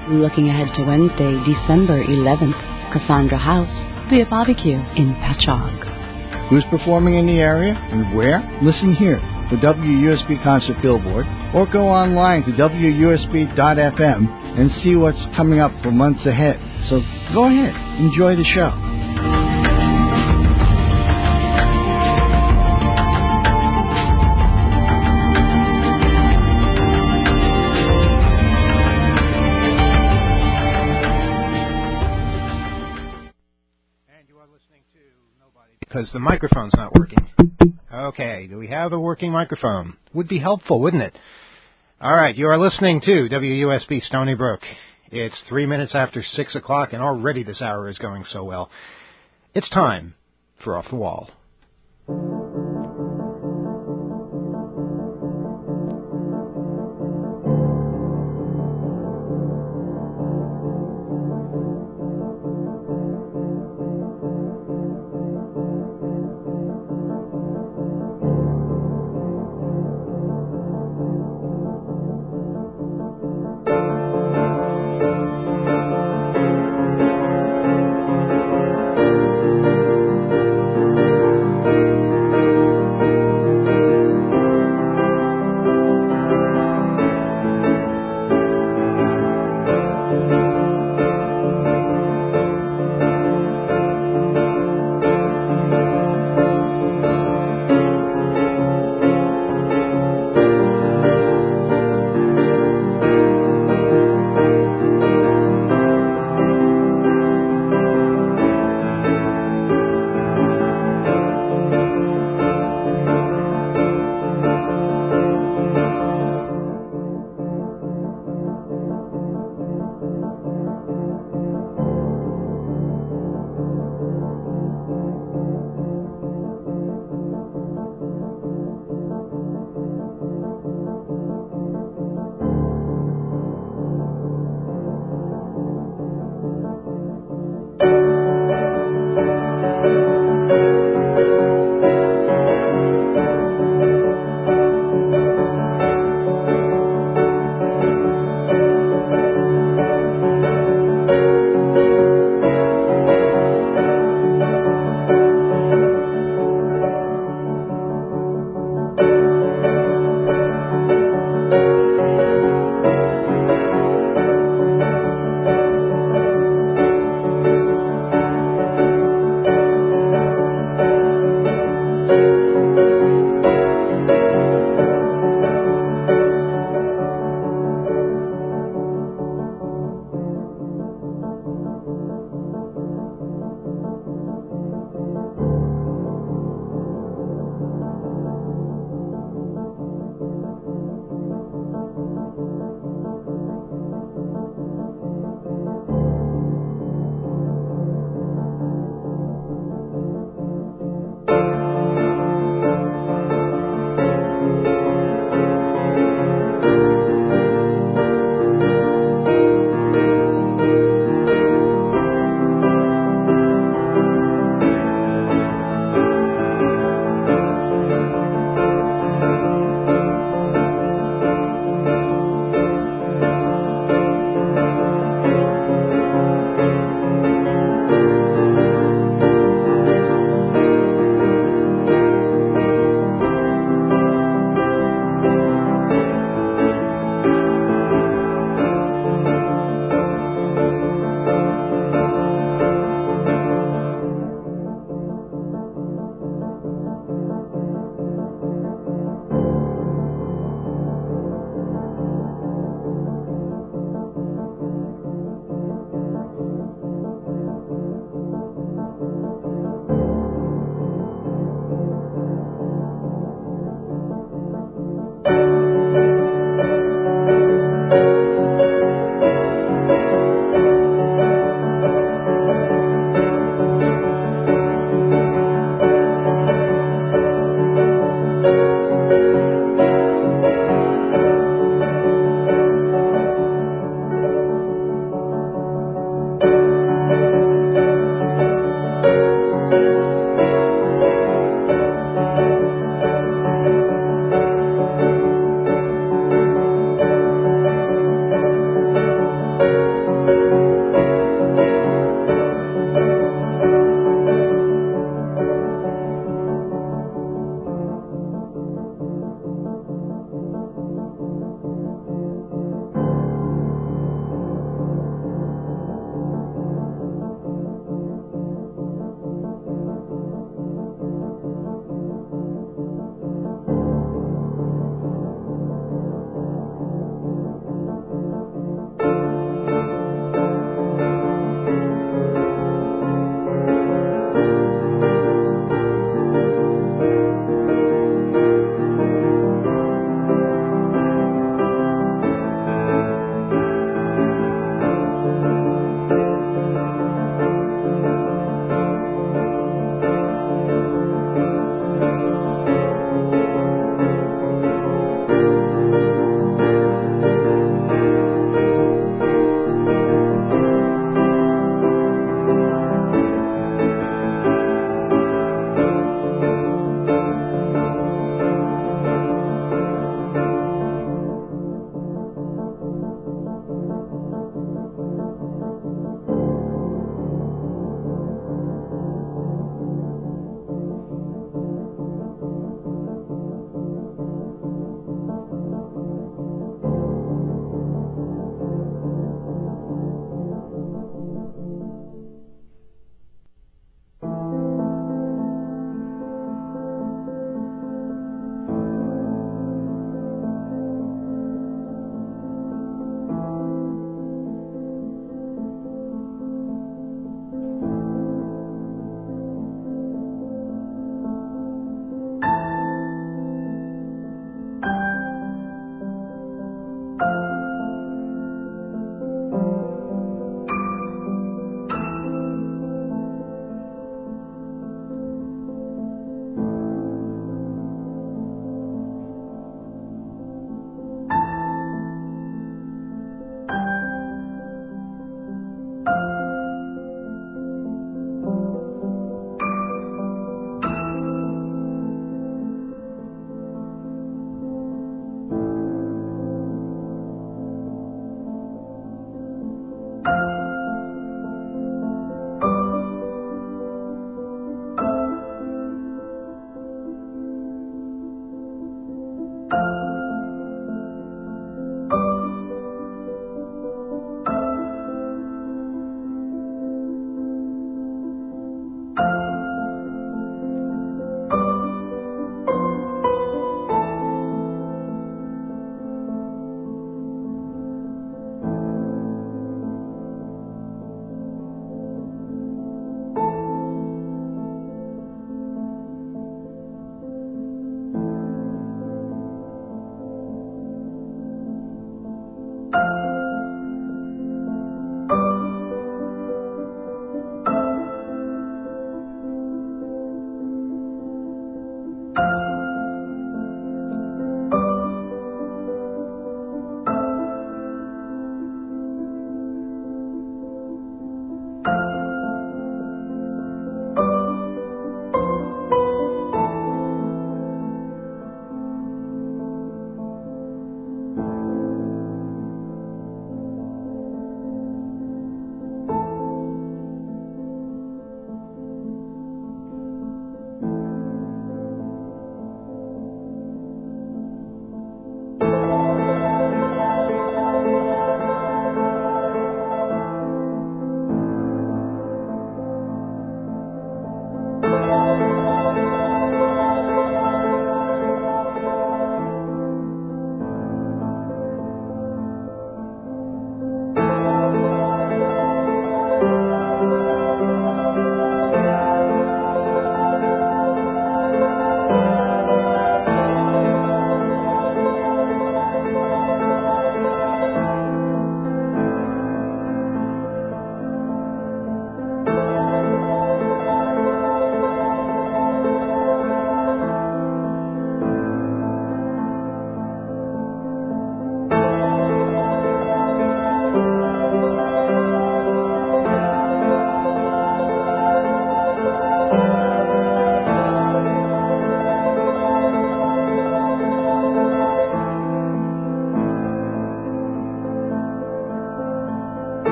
Looking ahead to Wednesday, December 11th, Cassandra House will be a barbecue in Patchogue. Who's performing in the area and where? Listen here, the WUSB Concert Billboard, or go online to WUSB.FM and see what's coming up for months ahead. So go ahead, enjoy the show. Because the microphone's not working. Okay, do we have a working microphone? Would be helpful, wouldn't it? All right, you are listening to WUSB Stony Brook. It's 3 minutes after 6 o'clock, and already this hour is going so well. It's time for Off the Wall.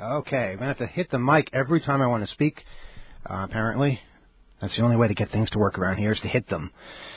Okay, I'm going to have to hit the mic every time I want to speak, apparently. That's the only way to get things to work around here is to hit them.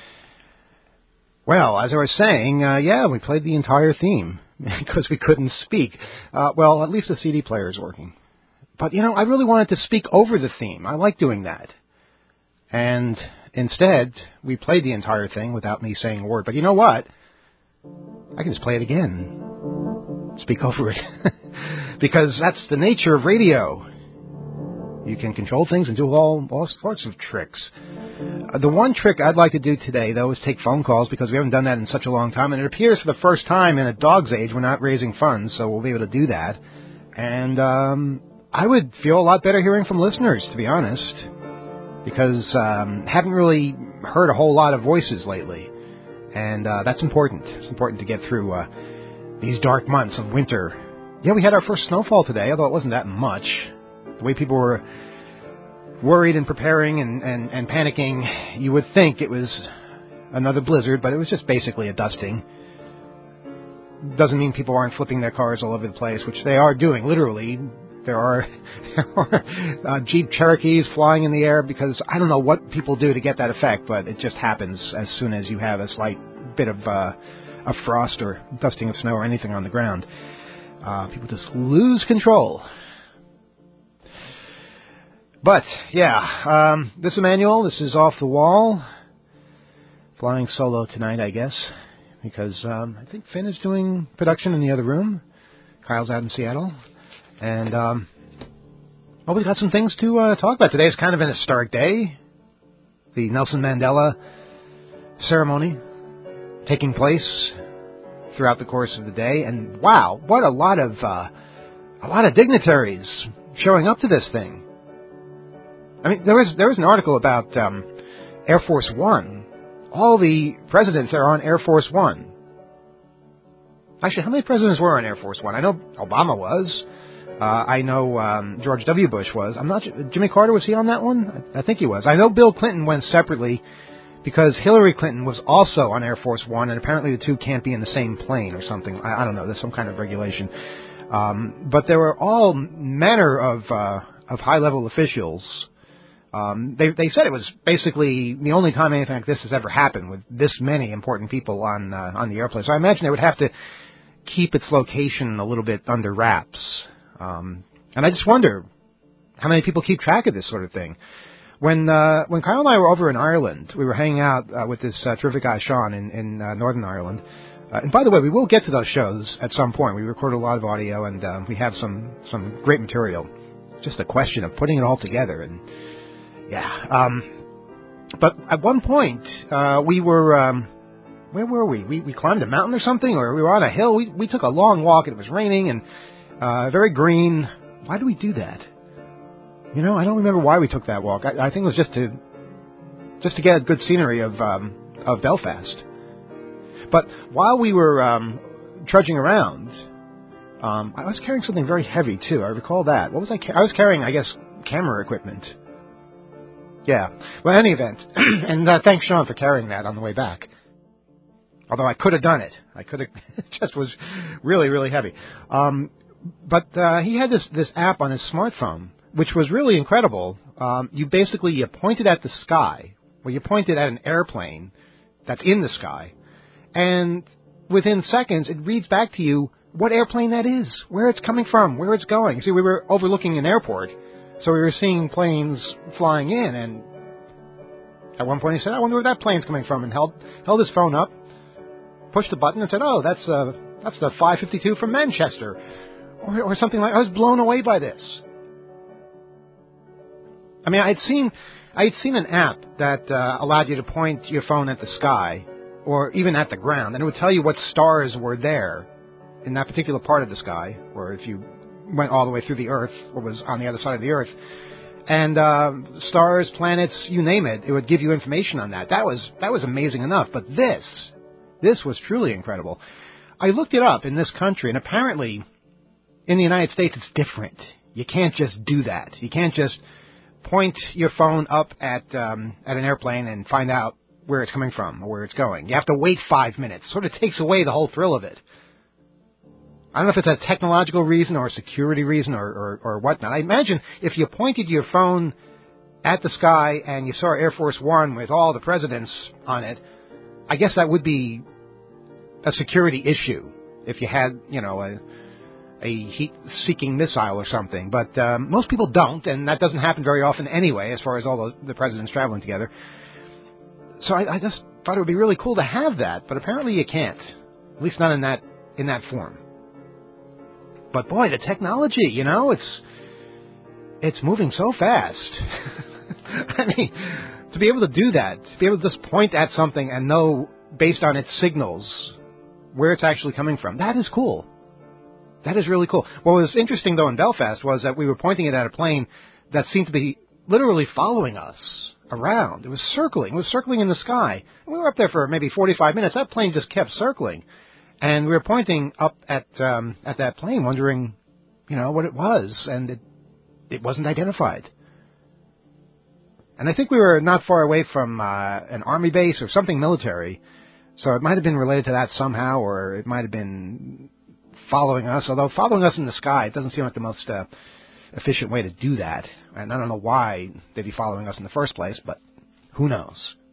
Well, as I was saying, we played the entire theme because we couldn't speak. Well, at least the CD player is working. But, I really wanted to speak over the theme. I like doing that. And instead, we played the entire thing without me saying a word. But you know what? I can just play it again. Speak over it. Because that's the nature of radio. You can control things and do all sorts of tricks. The one trick I'd like to do today, though, is take phone calls because we haven't done that in such a long time. And it appears for the first time in a dog's age we're not raising funds, so we'll be able to do that. And I would feel a lot better hearing from listeners, to be honest, because haven't really heard a whole lot of voices lately. And that's important. It's important to get through these dark months of winter. Yeah, we had our first snowfall today, although it wasn't that much. The way people were worried and preparing and panicking, you would think it was another blizzard, but it was just basically a dusting. Doesn't mean people aren't flipping their cars all over the place, which they are doing, literally. There are Jeep Cherokees flying in the air because I don't know what people do to get that effect, but it just happens as soon as you have a slight bit of frost or dusting of snow or anything on the ground. People just lose control. But, this Emmanuel, this is Off the Wall. Flying solo tonight, I guess, because I think Finn is doing production in the other room. Kyle's out in Seattle. And, we've got some things to talk about. Today is kind of an historic day. The Nelson Mandela ceremony taking place throughout the course of the day. And, wow, what a lot of dignitaries showing up to this thing. I mean, there was an article about Air Force One. All the presidents are on Air Force One. Actually, how many presidents were on Air Force One? I know Obama was. I know George W. Bush was. I'm not sure. Jimmy Carter, was he on that one? I think he was. I know Bill Clinton went separately because Hillary Clinton was also on Air Force One, and apparently the two can't be in the same plane or something. I don't know. There's some kind of regulation. But there were all manner of high-level officials. They said it was basically the only time anything like this has ever happened with this many important people on the airplane. So I imagine they would have to keep its location a little bit under wraps. And I just wonder how many people keep track of this sort of thing. When Kyle and I were over in Ireland, we were hanging out with this terrific guy Sean in Northern Ireland. And by the way, we will get to those shows at some point. We recorded a lot of audio, and we have some great material. Just a question of putting it all together. And but at one point, we were, where were we? We climbed a mountain or something, or we were on a hill. We took a long walk, and it was raining and very green. Why did we do that? I don't remember why we took that walk. I think it was just to get a good scenery of Belfast. But while we were trudging around, I was carrying something very heavy, too. I recall that. What was I I was carrying, I guess, camera equipment. Yeah. Well, in any event, and thanks, Sean, for carrying that on the way back. Although I could have done it. It just was really, really heavy. But he had this app on his smartphone, which was really incredible. You pointed at the sky. Well, you pointed at an airplane that's in the sky. And within seconds, it reads back to you what airplane that is, where it's coming from, where it's going. See, we were overlooking an airport. So we were seeing planes flying in, and at one point he said, I wonder where that plane's coming from, and held his phone up, pushed the button, and said, oh, that's the 552 from Manchester, or something like that. I was blown away by this. I mean, I had seen an app that allowed you to point your phone at the sky, or even at the ground, and it would tell you what stars were there in that particular part of the sky, or if you went all the way through the Earth, what was on the other side of the Earth. And stars, planets, you name it, it would give you information on that. That was amazing enough. But this was truly incredible. I looked it up in this country, and apparently in the United States it's different. You can't just do that. You can't just point your phone up at an airplane and find out where it's coming from or where it's going. You have to wait 5 minutes. Sort of takes away the whole thrill of it. I don't know if it's a technological reason or a security reason or whatnot. I imagine if you pointed your phone at the sky and you saw Air Force One with all the presidents on it, I guess that would be a security issue if you had, a heat-seeking missile or something. But most people don't, and that doesn't happen very often anyway, as far as all the presidents traveling together. So I just thought it would be really cool to have that, but apparently you can't, at least not in that form. But boy, the technology, it's moving so fast. I mean, to be able to do that, to be able to just point at something and know, based on its signals, where it's actually coming from, that is cool. That is really cool. What was interesting, though, in Belfast was that we were pointing it at a plane that seemed to be literally following us around. It was circling in the sky. And we were up there for maybe 45 minutes. That plane just kept circling. And we were pointing up at that plane, wondering, what it was, and it wasn't identified. And I think we were not far away from an army base or something military, so it might have been related to that somehow, or it might have been following us. Although following us in the sky, it doesn't seem like the most efficient way to do that. And I don't know why they'd be following us in the first place, but who knows?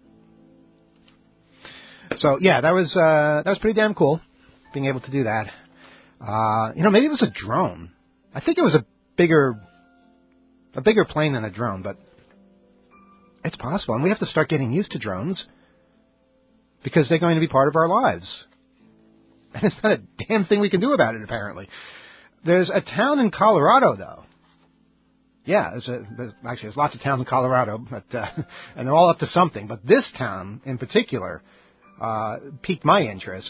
So yeah, that was pretty damn cool, being able to do that. Maybe it was a drone. I think it was a bigger plane than a drone, but it's possible. And we have to start getting used to drones because they're going to be part of our lives. And it's not a damn thing we can do about it, apparently. There's a town in Colorado, though. Yeah, there's lots of towns in Colorado, but and they're all up to something. But this town, in particular, piqued my interest.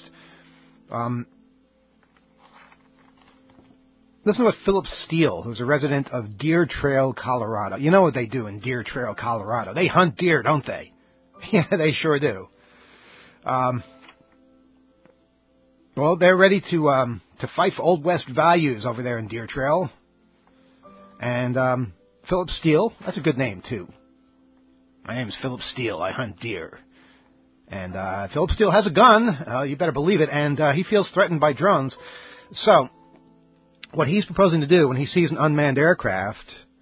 Listen to what Philip Steele, who's a resident of Deer Trail, Colorado. You know what they do in Deer Trail, Colorado. They hunt deer, don't they? Yeah, they sure do. Well, they're ready to fight for Old West values over there in Deer Trail. And Philip Steele, that's a good name, too. My name's Philip Steele. I hunt deer. And Philip Steele has a gun. You better believe it. And he feels threatened by drones. So what he's proposing to do when he sees an unmanned aircraft,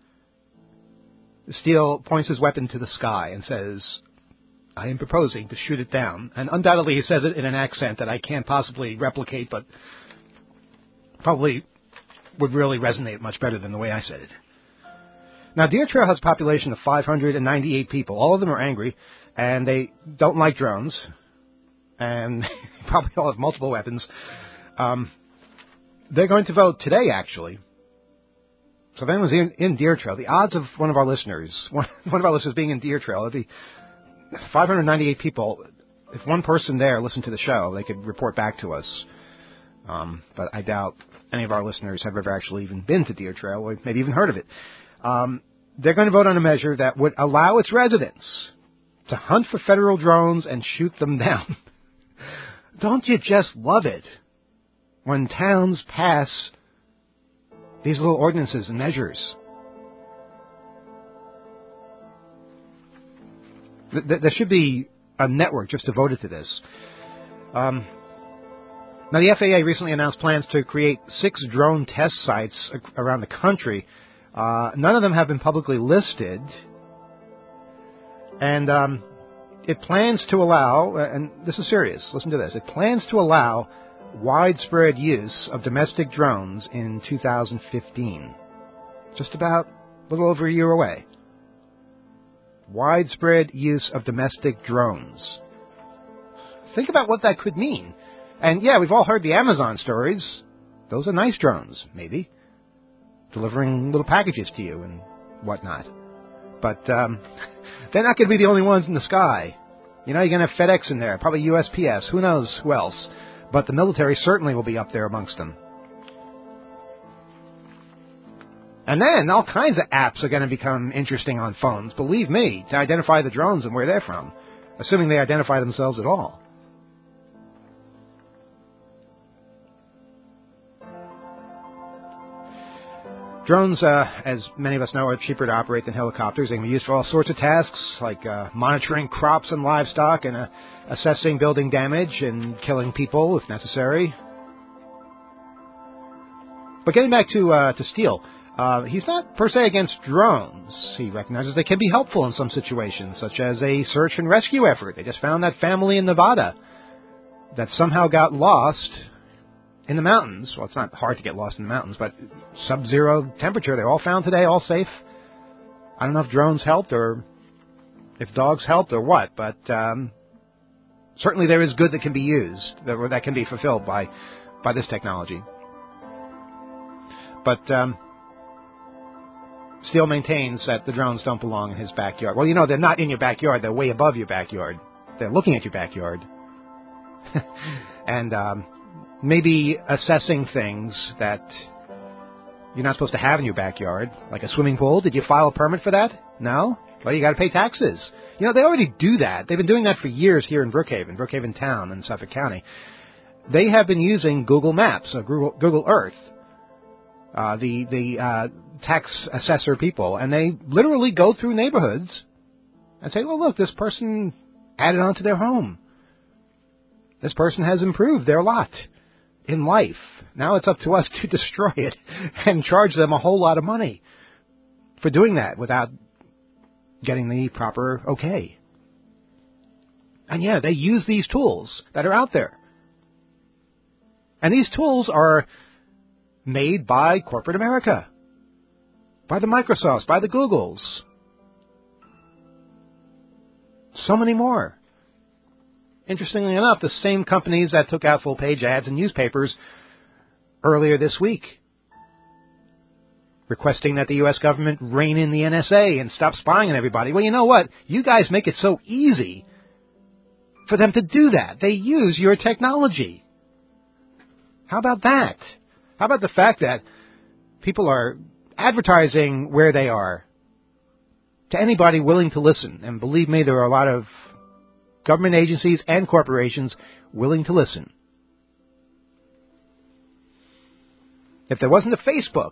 Steele points his weapon to the sky and says, I am proposing to shoot it down. And undoubtedly he says it in an accent that I can't possibly replicate, but probably would really resonate much better than the way I said it. Now, Deer Trail has a population of 598 people. All of them are angry, and they don't like drones, and probably all have multiple weapons. They're going to vote today, actually. So if anyone's in Deer Trail, the odds of one of our listeners being in Deer Trail, it'd be 598 people. If one person there listened to the show, they could report back to us. But I doubt any of our listeners have ever actually even been to Deer Trail, or maybe even heard of it. They're going to vote on a measure that would allow its residents to hunt for federal drones and shoot them down. Don't you just love it when towns pass these little ordinances and measures? There should be a network just devoted to this. Now, the FAA recently announced plans to create 6 drone test sites around the country. None of them have been publicly listed. And it plans to allow, and this is serious, listen to this, it plans to allow widespread use of domestic drones in 2015. Just about a little over a year away. Widespread use of domestic drones. Think about what that could mean. And yeah, we've all heard the Amazon stories. Those are nice drones, maybe, delivering little packages to you and whatnot. But they're not going to be the only ones in the sky. You're going to have FedEx in there, probably USPS, who knows who else. But the military certainly will be up there amongst them. And then all kinds of apps are going to become interesting on phones, believe me, to identify the drones and where they're from, assuming they identify themselves at all. Drones, as many of us know, are cheaper to operate than helicopters. They can be used for all sorts of tasks, like monitoring crops and livestock and assessing building damage and killing people if necessary. But getting back to Steele, he's not per se against drones. He recognizes they can be helpful in some situations, such as a search and rescue effort. They just found that family in Nevada that somehow got lost in the mountains. Well, it's not hard to get lost in the mountains, but sub-zero temperature. They're all found today, all safe. I don't know if drones helped or if dogs helped or what, but certainly there is good that can be used, that can be fulfilled by this technology. But Steele maintains that the drones don't belong in his backyard. Well, they're not in your backyard. They're way above your backyard. They're looking at your backyard. And maybe assessing things that you're not supposed to have in your backyard, like a swimming pool. Did you file a permit for that? No? Well, you got to pay taxes. They already do that. They've been doing that for years here in Brookhaven Town in Suffolk County. They have been using Google Maps, Google Earth, the tax assessor people, and they literally go through neighborhoods and say, well, look, this person added on to their home. This person has improved their lot in life. Now it's up to us to destroy it and charge them a whole lot of money for doing that without getting the proper okay. And yeah, they use these tools that are out there. And these tools are made by corporate America, by the Microsofts, by the Googles. So many more. Interestingly enough, the same companies that took out full-page ads in newspapers earlier this week, requesting that the U.S. government rein in the NSA and stop spying on everybody. Well, you know what? You guys make it so easy for them to do that. They use your technology. How about that? How about the fact that people are advertising where they are to anybody willing to listen? And believe me, there are a lot of government agencies and corporations willing to listen. If there wasn't a Facebook,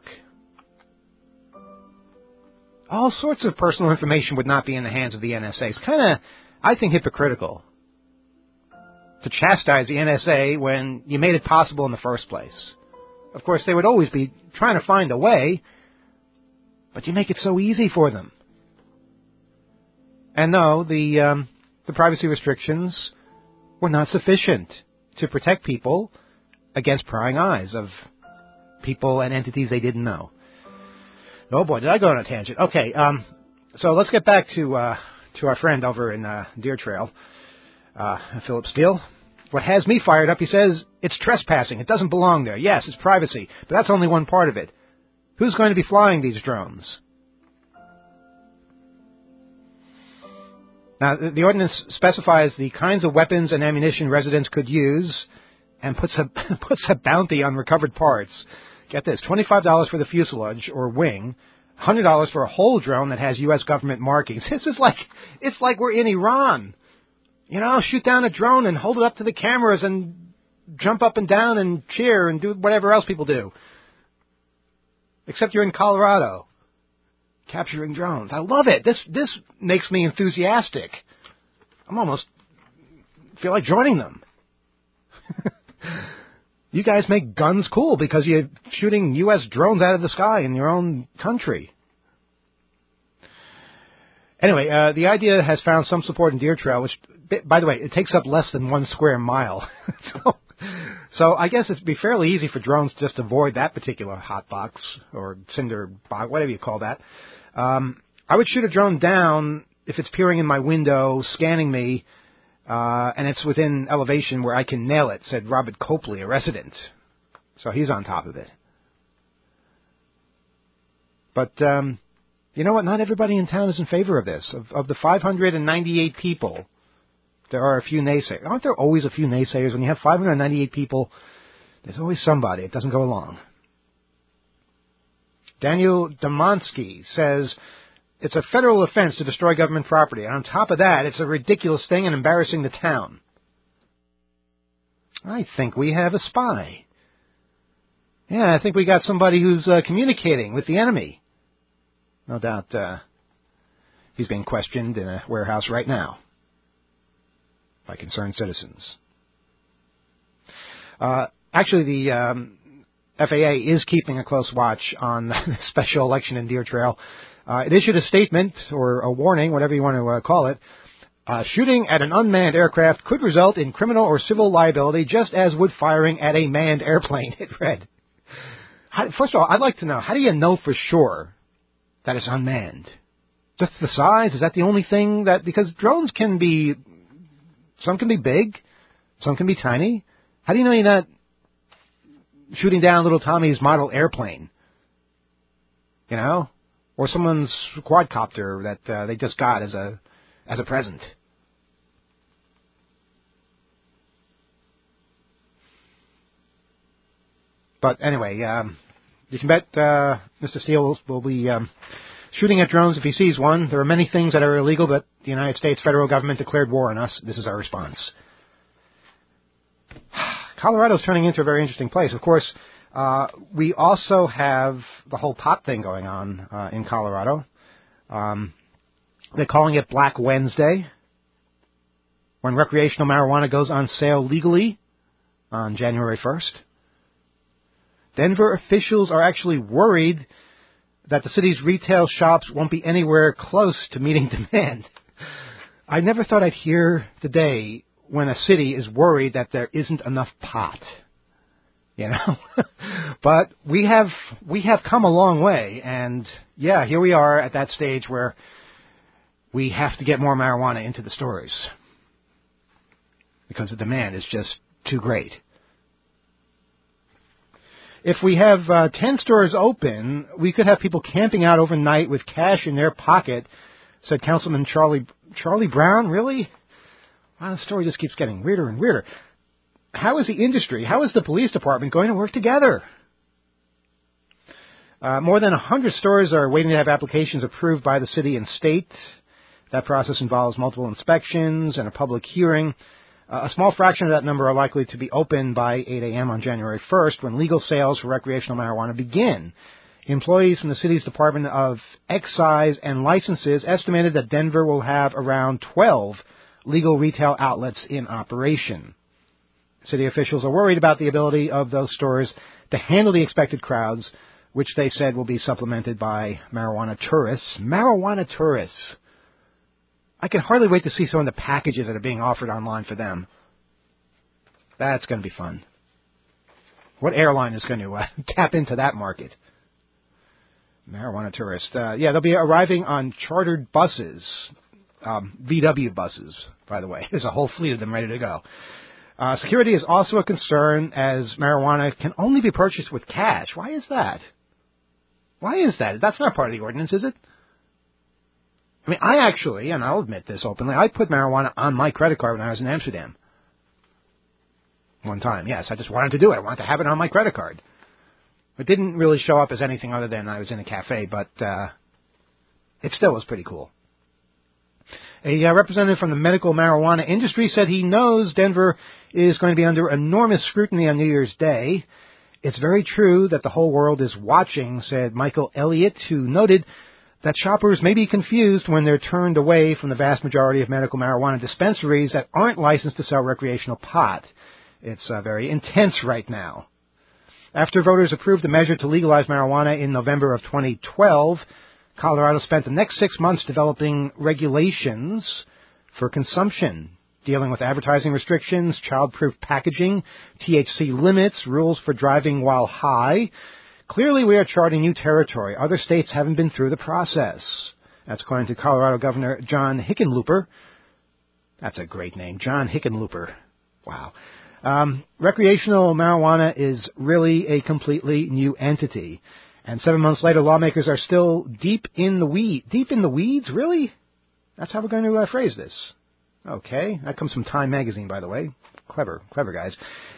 all sorts of personal information would not be in the hands of the NSA. It's kind of, I think, hypocritical to chastise the NSA when you made it possible in the first place. Of course, they would always be trying to find a way, but you make it so easy for them. And no, the privacy restrictions were not sufficient to protect people against prying eyes of people and entities they didn't know. Oh boy, did I go on a tangent. Okay, so let's get back to our friend over in Deer Trail, Philip Steele. What has me fired up, he says, it's trespassing. It doesn't belong there. Yes, it's privacy, but that's only one part of it. Who's going to be flying these drones? Now, the ordinance specifies the kinds of weapons and ammunition residents could use and puts a bounty on recovered parts. Get this, $25 for the fuselage or wing, $100 for a whole drone that has U.S. government markings. It's like we're in Iran. Shoot down a drone and hold it up to the cameras and jump up and down and cheer and do whatever else people do. Except you're in Colorado, capturing drones. I love it. This makes me enthusiastic. I'm almost feel like joining them. You guys make guns cool because you're shooting U.S. drones out of the sky in your own country. Anyway, the idea has found some support in Deer Trail, which, by the way, it takes up less than 1 square mile. So I guess it'd be fairly easy for drones to just avoid that particular hot box or cinder box, whatever you call that. I would shoot a drone down if it's peering in my window, scanning me, and it's within elevation where I can nail it, said Robert Copley, a resident. So he's on top of it. But you know what? Not everybody in town is in favor of this. Of the 598 people, there are a few naysayers. Aren't there always a few naysayers? When you have 598 people, there's always somebody. It doesn't go along. Daniel Domonsky says, it's a federal offense to destroy government property. And on top of that, it's a ridiculous thing and embarrassing the town. I think we have a spy. Yeah, I think we got somebody who's communicating with the enemy. No doubt he's being questioned in a warehouse right now by concerned citizens. Actually, FAA is keeping a close watch on the special election in Deer Trail. It issued a statement, or a warning, whatever you want to call it. Shooting at an unmanned aircraft could result in criminal or civil liability, just as would firing at a manned airplane, it read. First of all, I'd like to know, how do you know for sure that it's unmanned? Just the size? Is that the only thing that... Because drones can be... Some can be big. Some can be tiny. How do you know you're not shooting down little Tommy's model airplane? You know? Or someone's quadcopter that they just got as a present. But anyway, you can bet Mr. Steele will be shooting at drones if he sees one. There are many things that are illegal, but the United States federal government declared war on us. This is our response. Colorado's turning into a very interesting place. Of course, we also have the whole pot thing going on in Colorado. They're calling it Black Wednesday, when recreational marijuana goes on sale legally on January 1st. Denver officials are actually worried that the city's retail shops won't be anywhere close to meeting demand. I never thought I'd hear the day when a city is worried that there isn't enough pot. You know? But we have come a long way, and yeah, here we are at that stage where we have to get more marijuana into the stores because the demand is just too great. If we have 10 stores open, we could have people camping out overnight with cash in their pocket, said Councilman Charlie Brown. Really? Wow, the story just keeps getting weirder and weirder. How is the industry, how is the police department going to work together? More than 100 stores are waiting to have applications approved by the city and state. That process involves multiple inspections and a public hearing. A small fraction of that number are likely to be open by 8 a.m. on January 1st, when legal sales for recreational marijuana begin. Employees from the city's Department of Excise and Licenses estimated that Denver will have around 12 legal retail outlets in operation. City officials are worried about the ability of those stores to handle the expected crowds, which they said will be supplemented by marijuana tourists. Marijuana tourists. I can hardly wait to see some of the packages that are being offered online for them. That's going to be fun. What airline is going to tap into that market? Marijuana tourists. They'll be arriving on chartered buses. VW buses, by the way. There's a whole fleet of them ready to go. Security is also a concern, as marijuana can only be purchased with cash. Why is that? Why is that? That's not part of the ordinance, is it? I mean, I actually, and I'll admit this openly, I put marijuana on my credit card when I was in Amsterdam. One time, yes. I just wanted to do it. I wanted to have it on my credit card. It didn't really show up as anything other than I was in a cafe, but it still was pretty cool. A representative from the medical marijuana industry said he knows Denver is going to be under enormous scrutiny on New Year's Day. It's very true that the whole world is watching, said Michael Elliott, who noted that shoppers may be confused when they're turned away from the vast majority of medical marijuana dispensaries that aren't licensed to sell recreational pot. It's very intense right now. After voters approved the measure to legalize marijuana in November of 2012, Colorado spent the next 6 months developing regulations for consumption, dealing with advertising restrictions, child-proof packaging, THC limits, rules for driving while high. Clearly, we are charting new territory. Other states haven't been through the process. That's according to Colorado Governor John Hickenlooper. That's a great name, John Hickenlooper. Wow. Recreational marijuana is really a completely new entity. And 7 months later, lawmakers are still deep in the weeds. Deep in the weeds? Really? That's how we're going to phrase this. Okay. That comes from Time Magazine, by the way. Clever guys.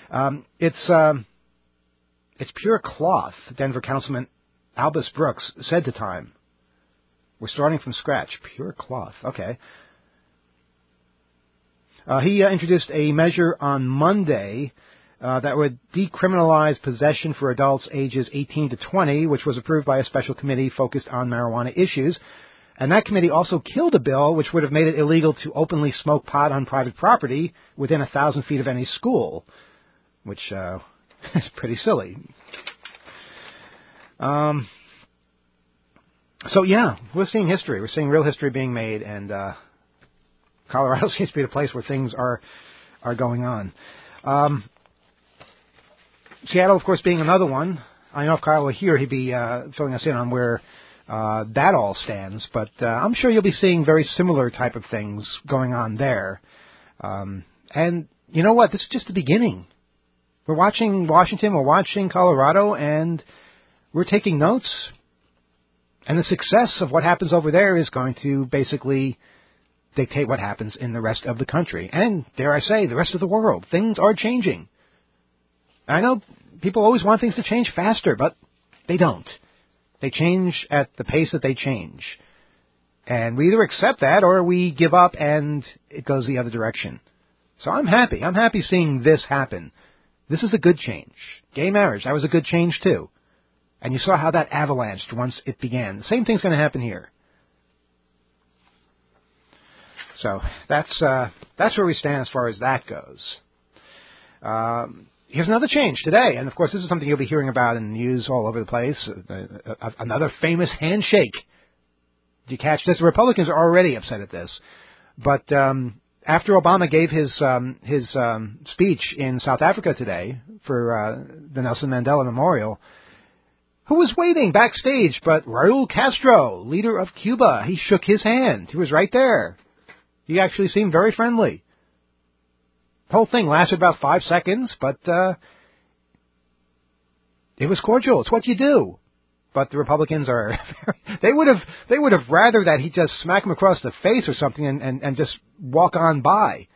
It's pure cloth, Denver Councilman Albus Brooks said to Time. We're starting from scratch. Pure cloth. Okay. He introduced a measure on Monday that would decriminalize possession for adults ages 18 to 20, which was approved by a special committee focused on marijuana issues. And that committee also killed a bill which would have made it illegal to openly smoke pot on private property within 1,000 feet of any school, which is pretty silly. So, yeah, we're seeing history. We're seeing real history being made, and Colorado seems to be the place where things are going on. Seattle, of course, being another one. I know if Kyle were here, he'd be filling us in on where that all stands, but I'm sure you'll be seeing very similar type of things going on there. And you know what? This is just the beginning. We're watching Washington, we're watching Colorado, and we're taking notes. And the success of what happens over there is going to basically dictate what happens in the rest of the country. And, dare I say, the rest of the world. Things are changing. I know people always want things to change faster, but they don't. They change at the pace that they change. And we either accept that or we give up and it goes the other direction. So I'm happy. I'm happy seeing this happen. This is a good change. Gay marriage, that was a good change too. And you saw how that avalanched once it began. The same thing's going to happen here. So that's where we stand as far as that goes. Here's another change today, and of course this is something you'll be hearing about in the news all over the place. Another famous handshake. Did you catch this? The Republicans are already upset at this, but after Obama gave his speech in South Africa today for the Nelson Mandela Memorial, who was waiting backstage but Raul Castro, leader of Cuba? He shook his hand. He was right there. He actually seemed very friendly. The whole thing lasted about 5 seconds, but it was cordial. It's what you do. But the Republicans are they would have rather that he just smack him across the face or something and just walk on by.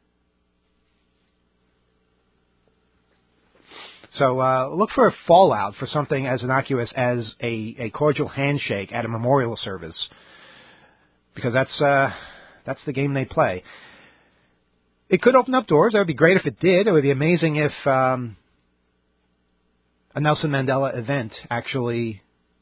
So look for a fallout for something as innocuous as a cordial handshake at a memorial service, because that's the game they play. It could open up doors. That would be great if it did. It would be amazing if a Nelson Mandela event actually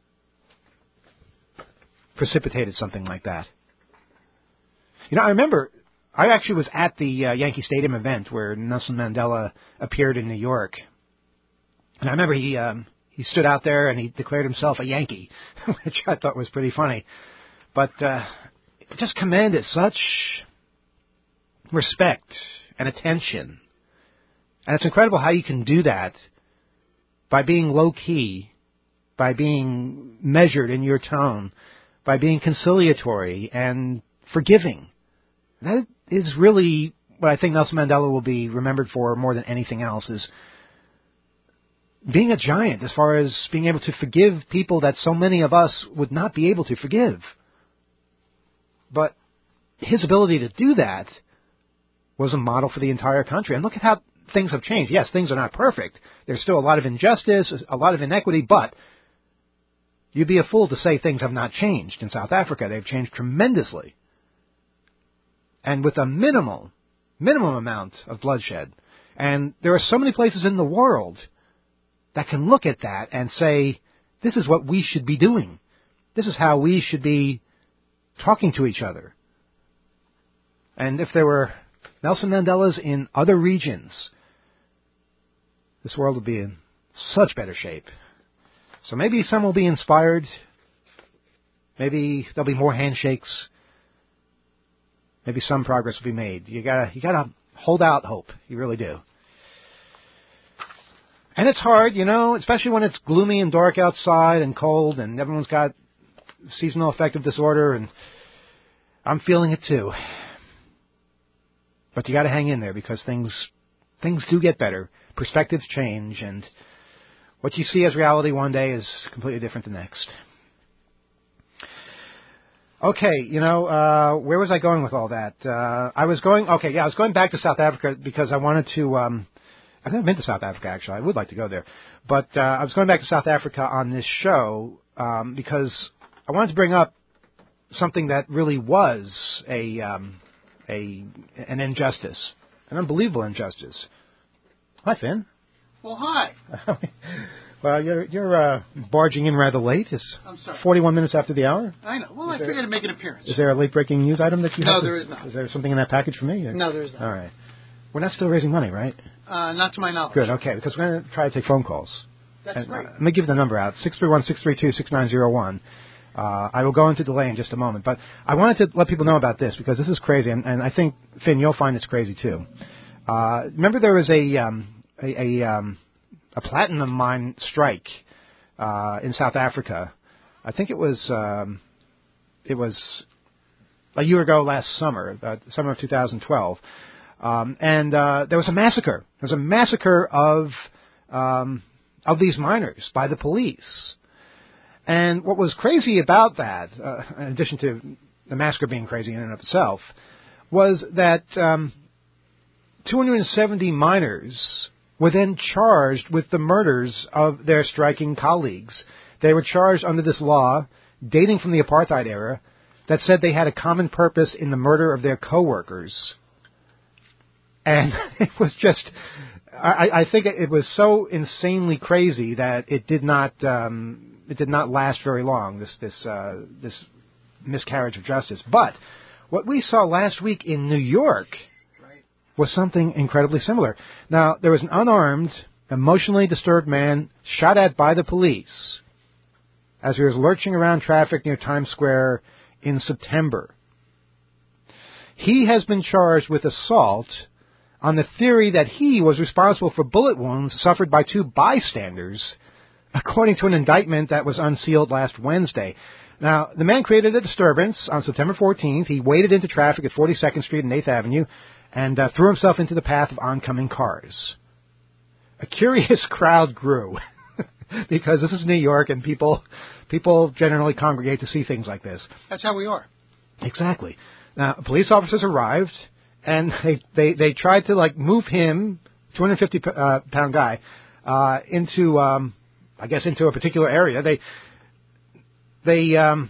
precipitated something like that. You know, I remember I actually was at the Yankee Stadium event where Nelson Mandela appeared in New York. And I remember he stood out there and he declared himself a Yankee, which I thought was pretty funny. But it just commanded such respect and attention. And it's incredible how you can do that by being low-key, by being measured in your tone, by being conciliatory and forgiving. That is really what I think Nelson Mandela will be remembered for more than anything else, is being a giant as far as being able to forgive people that so many of us would not be able to forgive. But his ability to do that was a model for the entire country. And look at how things have changed. Yes, things are not perfect. There's still a lot of injustice, a lot of inequity, but you'd be a fool to say things have not changed in South Africa. They've changed tremendously. And with a minimum amount of bloodshed. And there are so many places in the world that can look at that and say, this is what we should be doing. This is how we should be talking to each other. And if there were Nelson Mandelas in other regions, this world would be in such better shape. So maybe some will be inspired. Maybe there'll be more handshakes. Maybe some progress will be made. You gotta hold out hope. You really do. And it's hard, you know, especially when it's gloomy and dark outside and cold and everyone's got seasonal affective disorder, and I'm feeling it too. But you got to hang in there, because things do get better. Perspectives change, and what you see as reality one day is completely different the next. Okay, you know, where was I going with all that? I was going back to South Africa because I wanted to. I've never been to South Africa, actually. I would like to go there. But I was going back to South Africa on this show because I wanted to bring up something that really was an injustice, an unbelievable injustice. Hi, Finn. Well, hi. Well, you're barging in rather late. It's I'm sorry. 41 minutes after the hour. I know. Well, I figured I'd make an appearance. Is there a late-breaking news item that you have? No, there is not. Is there something in that package for me? Or? No, there is not. All right. We're not still raising money, right? Not to my knowledge. Good, okay, because we're going to try to take phone calls. That's great. Let me give the number out, 631-632-6901. I will go into delay in just a moment, but I wanted to let people know about this because this is crazy, and I think, Finn, you'll find it's crazy too. Remember there was a platinum mine strike in South Africa. I think it was a year ago last summer, summer of 2012, and there was a massacre. There was a massacre of these miners by the police. And what was crazy about that, in addition to the massacre being crazy in and of itself, was that 270 miners were then charged with the murders of their striking colleagues. They were charged under this law dating from the apartheid era that said they had a common purpose in the murder of their coworkers. And it was just, I think it was so insanely crazy that it did not last very long, this miscarriage of justice. But what we saw last week in New York was something incredibly similar. Now, there was an unarmed, emotionally disturbed man shot at by the police as he was lurching around traffic near Times Square in September. He has been charged with assault on the theory that he was responsible for bullet wounds suffered by two bystanders, according to an indictment that was unsealed last Wednesday. Now, the man created a disturbance on September 14th. He waded into traffic at 42nd Street and 8th Avenue and threw himself into the path of oncoming cars. A curious crowd grew because this is New York and people generally congregate to see things like this. That's how we are. Exactly. Now, police officers arrived and they tried to move him, 250-pound guy, into a particular area. They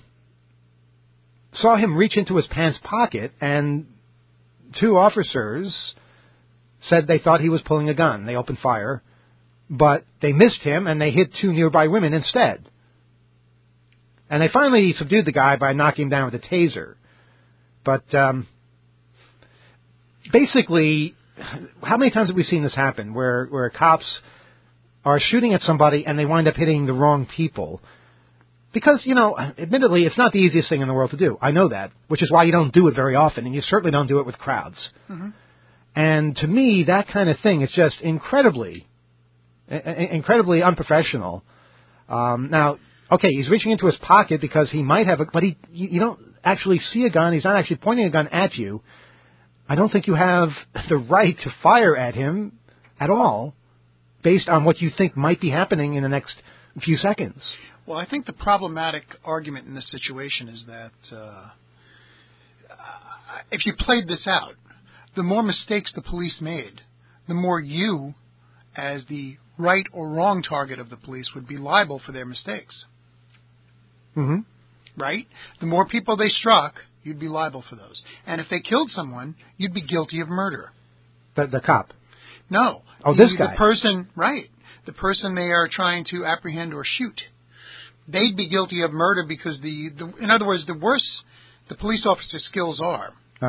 saw him reach into his pants pocket, and two officers said they thought he was pulling a gun. They opened fire, but they missed him, and they hit two nearby women instead. And they finally subdued the guy by knocking him down with a taser. But basically, how many times have we seen this happen, where cops are shooting at somebody and they wind up hitting the wrong people? Because, admittedly, it's not the easiest thing in the world to do. I know that, which is why you don't do it very often, and you certainly don't do it with crowds. Mm-hmm. And to me, that kind of thing is just incredibly unprofessional. Now, okay, he's reaching into his pocket because he might have but you don't actually see a gun. He's not actually pointing a gun at you. I don't think you have the right to fire at him at all based on what you think might be happening in the next few seconds. Well, I think the problematic argument in this situation is that if you played this out, the more mistakes the police made, the more you, as the right or wrong target of the police, would be liable for their mistakes. Mm-hmm. Right? The more people they struck, you'd be liable for those. And if they killed someone, you'd be guilty of murder. The cop? No. Oh, this guy. The person, right. The person they are trying to apprehend or shoot. They'd be guilty of murder because in other words, the worse the police officer's skills are,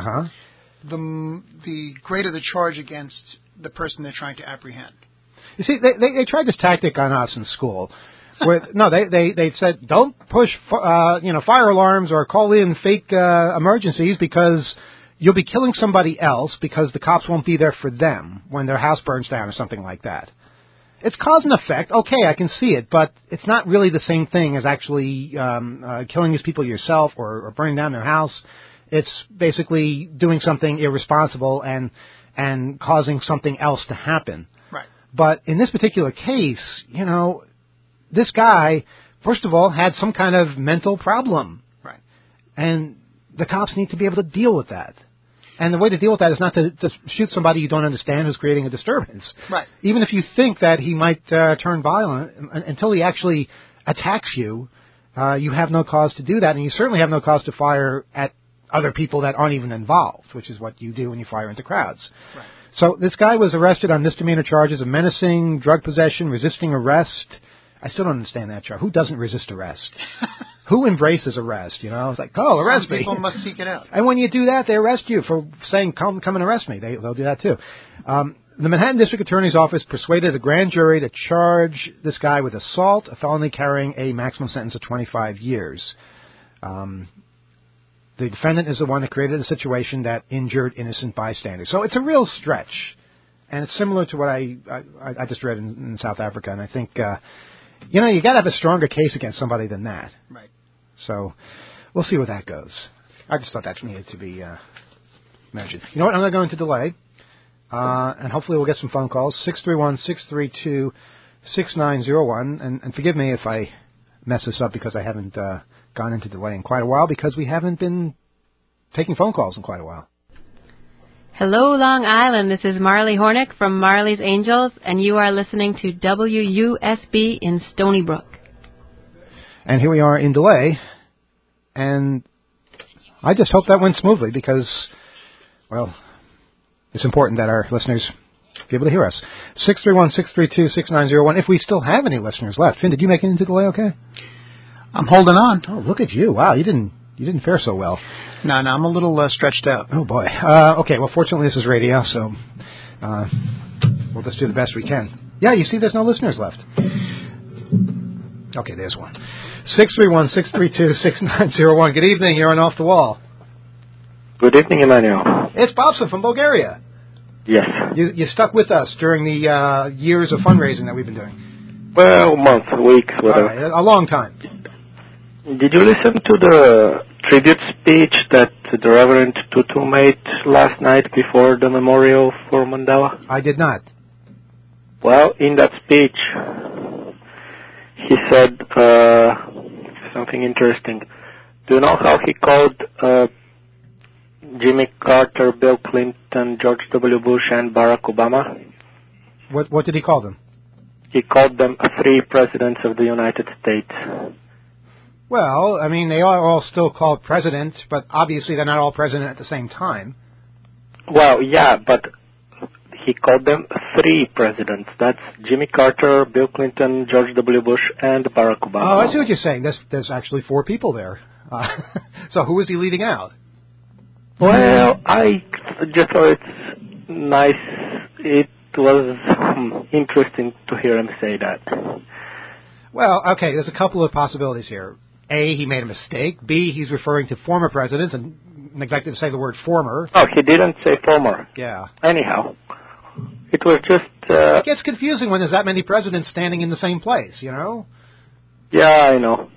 the greater the charge against the person they're trying to apprehend. You see, they tried this tactic on us in school. They said don't push fire alarms or call in fake emergencies because you'll be killing somebody else because the cops won't be there for them when their house burns down or something like that. It's cause and effect. Okay, I can see it, but it's not really the same thing as actually killing these people yourself or burning down their house. It's basically doing something irresponsible and causing something else to happen. Right. But in this particular case, this guy, first of all, had some kind of mental problem. Right. And the cops need to be able to deal with that. And the way to deal with that is not to shoot somebody you don't understand who's creating a disturbance. Right. Even if you think that he might turn violent, until he actually attacks you, you have no cause to do that. And you certainly have no cause to fire at other people that aren't even involved, which is what you do when you fire into crowds. Right. So this guy was arrested on misdemeanor charges of menacing, drug possession, resisting arrest. I still don't understand that charge. Who doesn't resist arrest? Who embraces arrest? It's like, arrest me. People must seek it out. And when you do that, they arrest you for saying, come and arrest me. They'll do that too. The Manhattan District Attorney's Office persuaded a grand jury to charge this guy with assault, a felony carrying a maximum sentence of 25 years. The defendant is the one that created a situation that injured innocent bystanders. So it's a real stretch, and it's similar to what I just read in South Africa. And I think, you got to have a stronger case against somebody than that. Right. So we'll see where that goes. I just thought that needed to be mentioned. You know what? I'm going to go into delay, and hopefully we'll get some phone calls. 631-632-6901. And forgive me if I mess this up because I haven't gone into delay in quite a while because we haven't been taking phone calls in quite a while. Hello, Long Island. This is Marley Hornick from Marley's Angels, and you are listening to WUSB in Stony Brook. And here we are in delay, and I just hope that went smoothly because, well, it's important that our listeners be able to hear us. 631-632-6901. If we still have any listeners left. Finn, did you make it into delay okay? I'm holding on. Oh, look at you. Wow, you didn't fare so well. No, I'm a little stretched out. Oh, boy. Okay, well, fortunately, this is radio, so we'll just do the best we can. Yeah, you see there's no listeners left. Okay, there's one. 631-632-6901. Good evening. You're on Off the Wall. Good evening, Emmanuel. It's Bobson from Bulgaria. Yes. You stuck with us during the years of fundraising that we've been doing. Well, months, weeks, whatever. Right, a long time. Did you listen to the tribute speech that the Reverend Tutu made last night before the memorial for Mandela? I did not. Well, in that speech, he said something interesting. Do you know how he called Jimmy Carter, Bill Clinton, George W. Bush, and Barack Obama? What did he call them? He called them three presidents of the United States. Well, I mean, they are all still called president, but obviously they're not all president at the same time. Well, yeah, but he called them three presidents. That's Jimmy Carter, Bill Clinton, George W. Bush, and Barack Obama. Oh, I see what you're saying. There's actually four people there. So who is he leaving out? Well, I just thought it's nice. It was interesting to hear him say that. Well, okay, there's a couple of possibilities here. A, he made a mistake. B, he's referring to former presidents and neglected to say the word former. Oh, he didn't say former. Yeah. Anyhow, it was just... It gets confusing when there's that many presidents standing in the same place, you know? Yeah, I know.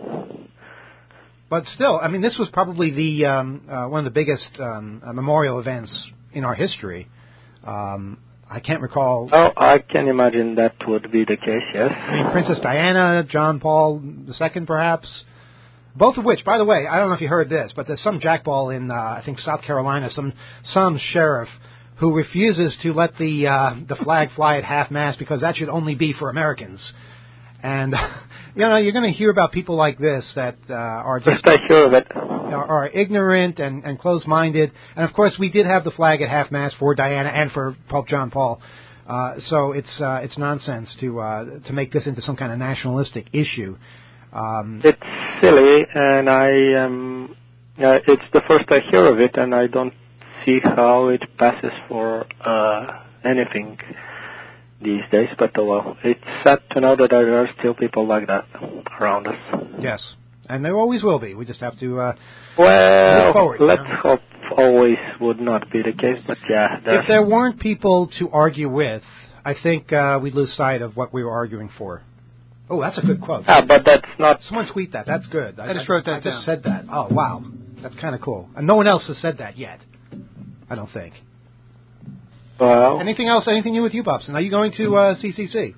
But still, I mean, this was probably the one of the biggest memorial events in our history. I can't recall. Oh, I can imagine that would be the case, yes. I mean, Princess Diana, John Paul II, perhaps. Both of which, by the way, I don't know if you heard this, but there's some jackball in, I think, South Carolina, some sheriff who refuses to let the flag fly at half-mast because that should only be for Americans. And, you're going to hear about people like this that are just... Yes, I hear of it. Are ignorant and closed-minded. And, of course, we did have the flag at half-mast for Diana and for Pope John Paul. So it's nonsense to make this into some kind of nationalistic issue. It's silly, and it's the first I hear of it, and I don't see how it passes for anything these days, but well, it's sad to know that there are still people like that around us. Yes, and there always will be. We just have to move forward. Let's hope always would not be the case, but yeah. If there weren't people to argue with, I think we'd lose sight of what we were arguing for. Oh, that's a good quote. Yeah, but that's not... Someone tweet that. That's good. I just wrote that down. I just said that. Oh, wow. That's kind of cool. And no one else has said that yet, I don't think. Well, anything else? Anything new with you, Bobson? Are you going to CCC?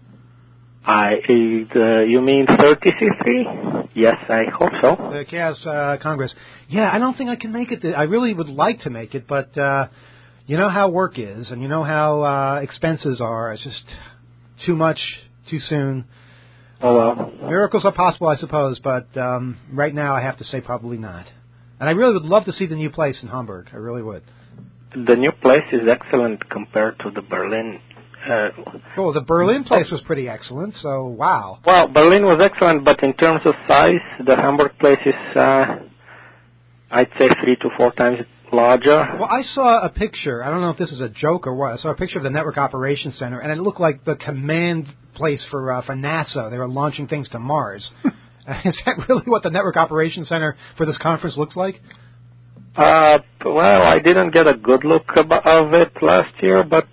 You mean 30C3? Yes, I hope so. The Chaos Congress. Yeah, I don't think I can make it. I really would like to make it, but you know how work is, and you know how expenses are. It's just too much, too soon. Oh, well. Miracles are possible, I suppose, but right now I have to say probably not. And I really would love to see the new place in Hamburg. I really would. The new place is excellent compared to the Berlin. The Berlin place was pretty excellent, so wow. Well, Berlin was excellent, but in terms of size, the Hamburg place is, I'd say 3 to 4 times larger. Well, I saw a picture. I don't know if this is a joke or what. I saw a picture of the Network Operations Center, and it looked like the command place for NASA. They were launching things to Mars. Is that really what the Network Operations Center for this conference looks like? Well, I didn't get a good look of it last year, but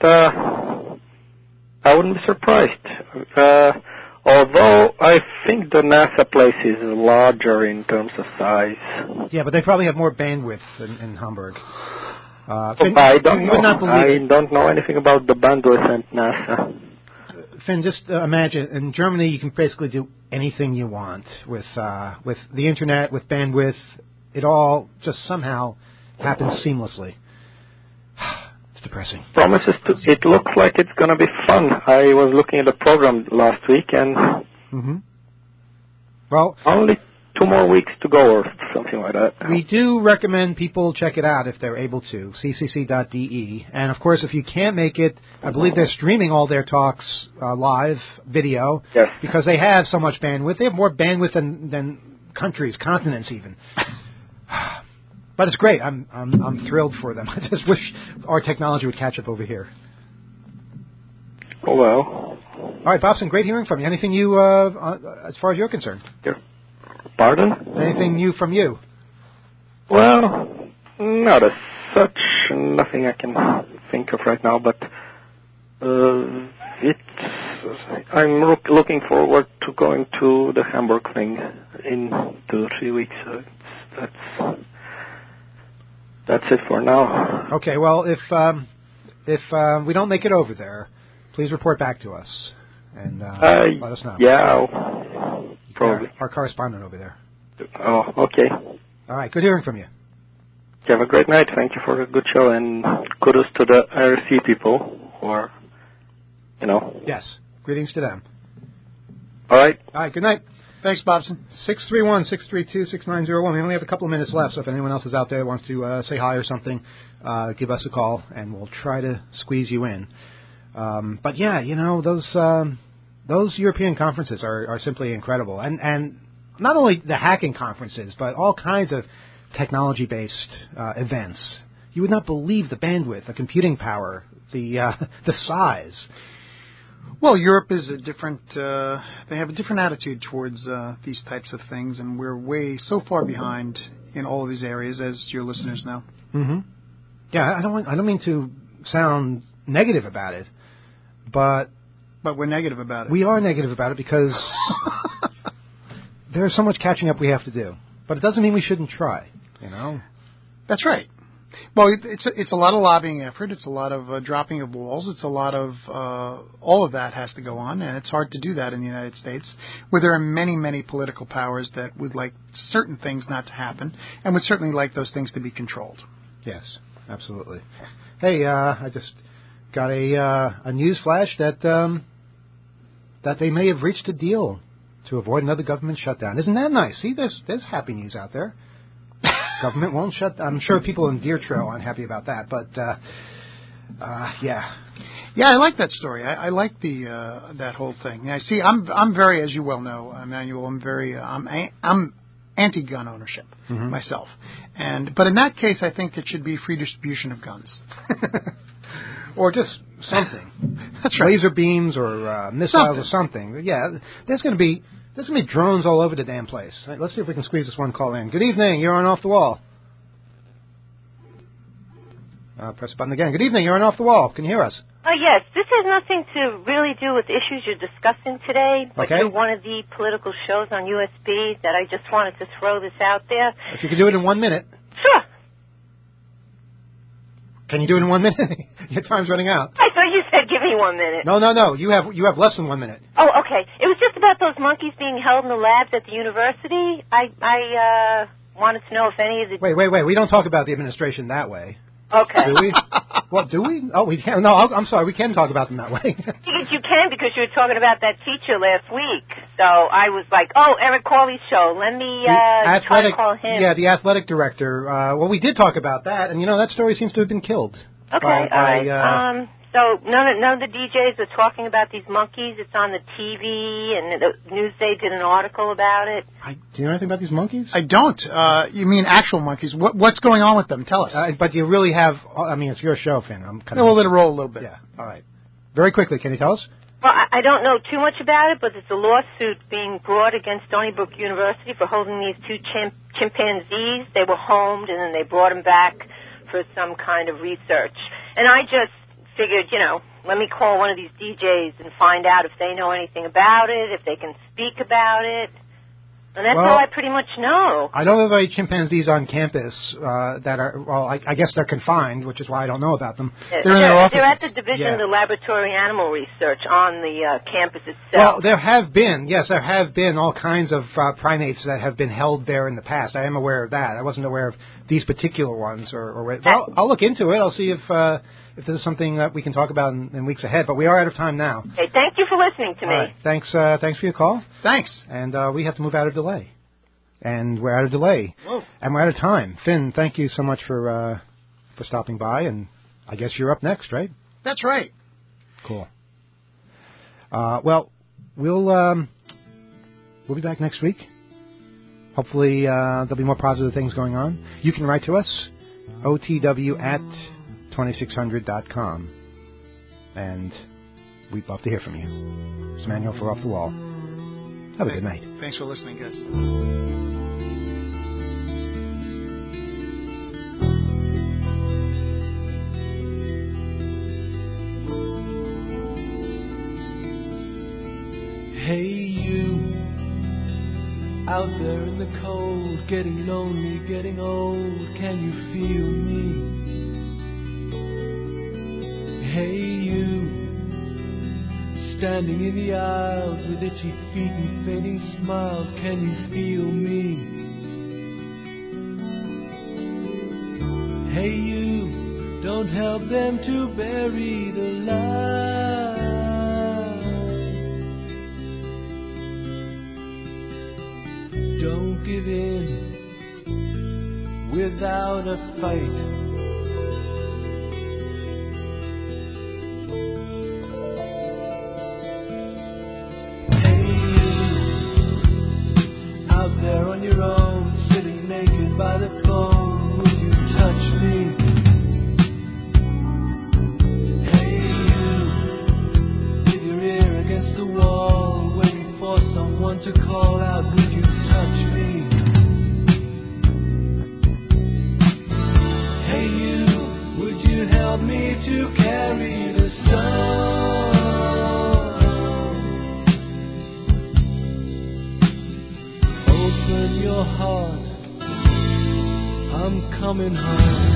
I wouldn't be surprised. Although I think the NASA place is larger in terms of size. Yeah, but they probably have more bandwidth in Hamburg. Finn, I don't know. I don't know anything about the bandwidth and NASA. Finn, just imagine, in Germany you can basically do anything you want with the internet, with bandwidth. It all just somehow happens seamlessly. It's depressing. It looks like it's going to be fun. I was looking at the program last week, and well, only 2 more weeks to go or something like that. We do recommend people check it out if they're able to, ccc.de. And, of course, if you can't make it, I believe they're streaming all their talks live, video, yes, because they have so much bandwidth. They have more bandwidth than countries, continents even. But it's great. I'm thrilled for them. I just wish our technology would catch up over here. Oh, well. All right, Bobson, great hearing from you. Anything new as far as you're concerned? Yeah. Pardon? Anything new from you? Well, not as such. Nothing I can think of right now, but I'm looking forward to going to the Hamburg thing in 2 or 3 weeks. That's it for now. Okay, well, if we don't make it over there, please report back to us and let us know. Yeah, probably. Our correspondent over there. Oh, okay. All right, good hearing from you. Have a great night. Thank you for a good show, and kudos to the IRC people who are, Yes, greetings to them. All right. All right, good night. Thanks, Bobson. 631-632-6901. We only have a couple of minutes left, so if anyone else is out there wants to say hi or something, give us a call, and we'll try to squeeze you in. But yeah, those European conferences are simply incredible, and not only the hacking conferences, but all kinds of technology-based events. You would not believe the bandwidth, the computing power, the size. Well, Europe is they have a different attitude towards these types of things, and we're so far behind in all of these areas, as your listeners know. Mm-hmm. Yeah, I don't mean to sound negative about it, but we're negative about it. We are negative about it because there's so much catching up we have to do. But it doesn't mean we shouldn't try, That's right. Well, it's a lot of lobbying effort. It's a lot of dropping of walls. It's a lot of all of that has to go on, and it's hard to do that in the United States, where there are many, many political powers that would like certain things not to happen, and would certainly like those things to be controlled. Yes, absolutely. Hey, I just got a news flash that they may have reached a deal to avoid another government shutdown. Isn't that nice? See, there's happy news out there. Government won't shut. I'm sure people in Deer Trail aren't happy about that, but yeah. Yeah, I like that story. I like that whole thing. Yeah, see, I'm very, as you well know, Emmanuel. I'm anti-gun ownership myself, but in that case, I think it should be free distribution of guns, or just something. That's right. Laser beams or missiles or something. Yeah, there's going to be drones all over the damn place. Right, let's see if we can squeeze this one call in. Good evening. You're on Off the Wall. Press the button again. Good evening. You're on Off the Wall. Can you hear us? Yes. This has nothing to really do with issues you're discussing today, but okay. You're one of the political shows on USB that I just wanted to throw this out there. If you could do it in 1 minute. Sure. Can you do it in 1 minute? Your time's running out. I thought you said give me 1 minute. No. You have less than 1 minute. Oh, okay. It was just about those monkeys being held in the labs at the university. I wanted to know if any of the... Wait. We don't talk about the administration that way. Okay. Do we? What, do we? Oh, we can't. No, I'm sorry. We can talk about them that way. You can because you were talking about that teacher last week. So I was like, Eric Corley's show. Let me try to call him. Yeah, the athletic director. Well, we did talk about that, and, that story seems to have been killed. Okay, all right. So none of the DJs are talking about these monkeys. It's on the TV, and the Newsday did an article about it. Do you know anything about these monkeys? I don't. You mean actual monkeys? What's going on with them? Tell us. But you really have. I mean, it's your show, Finn. We'll let it roll a little bit. Yeah. All right. Very quickly, can you tell us? Well, I don't know too much about it, but there's a lawsuit being brought against Stony Brook University for holding these two chimpanzees. They were homed, and then they brought them back for some kind of research. And I just figured, let me call one of these DJs and find out if they know anything about it, if they can speak about it. And that's all I pretty much know. I don't know of any chimpanzees on campus that are, I guess they're confined, which is why I don't know about them. They're in their offices. They're at the Division of the Laboratory Animal Research on the campus itself. Well, there have been all kinds of primates that have been held there in the past. I am aware of that. I wasn't aware of these particular ones. I'll look into it. I'll see if this is something that we can talk about in weeks ahead. But we are out of time now. Okay, thank you for listening to me. All right. Thanks for your call. Thanks. And we have to move out of delay. And we're out of delay. Whoa. And we're out of time. Finn, thank you so much for stopping by. And I guess you're up next, right? That's right. Cool. Well, we'll be back next week. Hopefully there'll be more positive things going on. You can write to us, otw@2600.com. And we'd love to hear from you. It's Manuel for Off the Wall. Have a good night. Thanks for listening, guys. Hey you, out there in the cold, getting lonely, getting old, can you feel me? Hey you, standing in the aisles with itchy feet and fading smiles, can you feel me? Hey you, don't help them to bury the light. Don't give in without a fight. On your own, sitting naked by the phone, would you touch me? Hey you, with your ear against the wall, waiting for someone to call out, would you touch me? Hey you, would you help me to carry the sun? Open your heart, I'm coming home.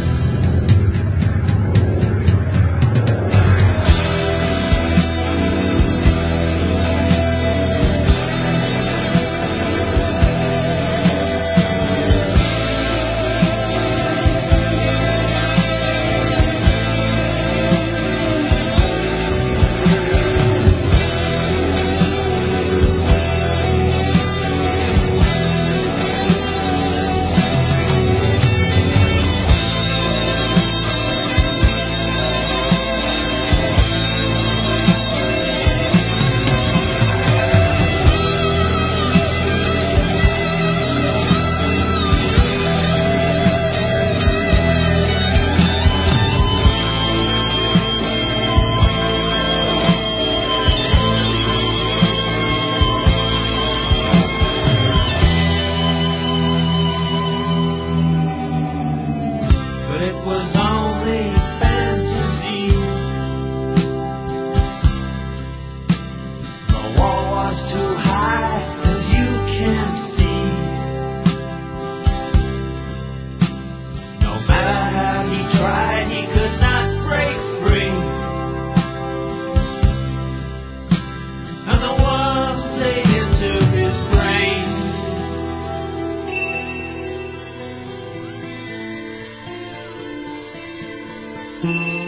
Mm-hmm.